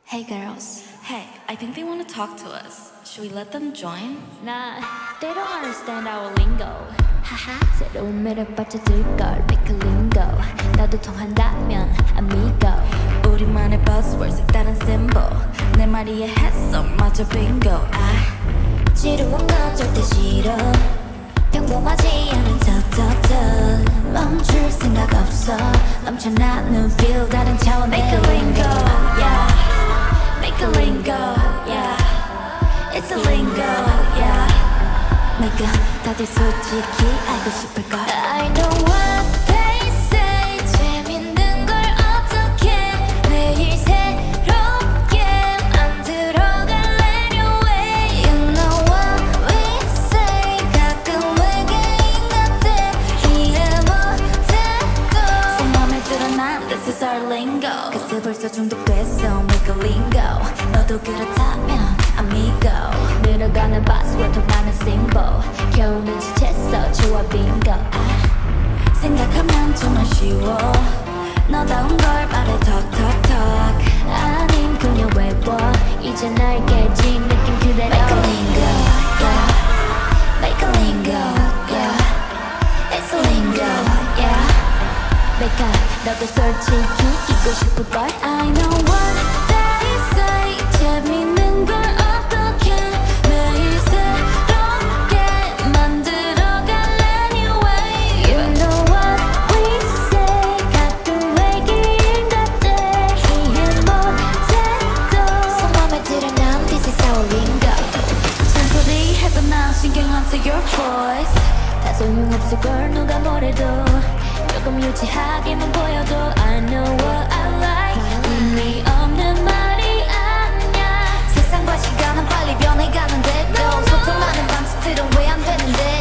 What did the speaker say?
Hey girls. Hey, I think they want to talk to us. Should we let them join? Nah, they don't understand our lingo. 하하. 새로운 매력 빠져들걸 Make a lingo. 나도 통한다면 amigo. 우리만의 buzzwords 색다른 symbol. 내 말이 이해했어 마저 bingo. 지루한 건 절대 싫어. 평범하지 않은 talk talk talk. 멈출 생각 없어. 넘쳐나는 feel 다른 차원의 Make a lingo, yeah. Make a lingo, yeah. It's a lingo, yeah. Make a 다들 솔직히 알고 싶을걸. I know what they say. 재밌는 걸 어떻게 매일 새롭게 만들어갈래 your way. You know what we say. 가끔 외계인 같아 이해 못해도 내 맘에 들어 난 this is our lingo. 글쎄 벌써 중독됐어 Make a lingo. 너도 그렇다면 amigo. 늘어가는 buzzword 많은 symbol. 겨우 눈치챘어 좋아 bingo. 생각하면 정말 쉬워. 너다운 걸 말해 talk talk talk. 아님 그냥 외워. 이제 날 깨진 느낌 그대로 Make a lingo, yeah. Make a lingo, yeah. It's a lingo, yeah. Make a 너도 솔직히 잊고 싶을걸. I know what they say. 재밌는 걸 어떻게 매일 새롭게 만들어갈래 new way. You know what we say. 가끔 외계인 같아 이해 못해도 내 맘에 들어 난 this is our lingo. 잔소리 해도 난 신경 안 써 your voice. 다 소용없을걸 누가 뭐래도 조금 유치하게만 보여도 I know what I like. 의미 없는 말이 아니야. 세상과 시간은 빨리 변해가는데도 소통하는 방식들은 왜 안 되는데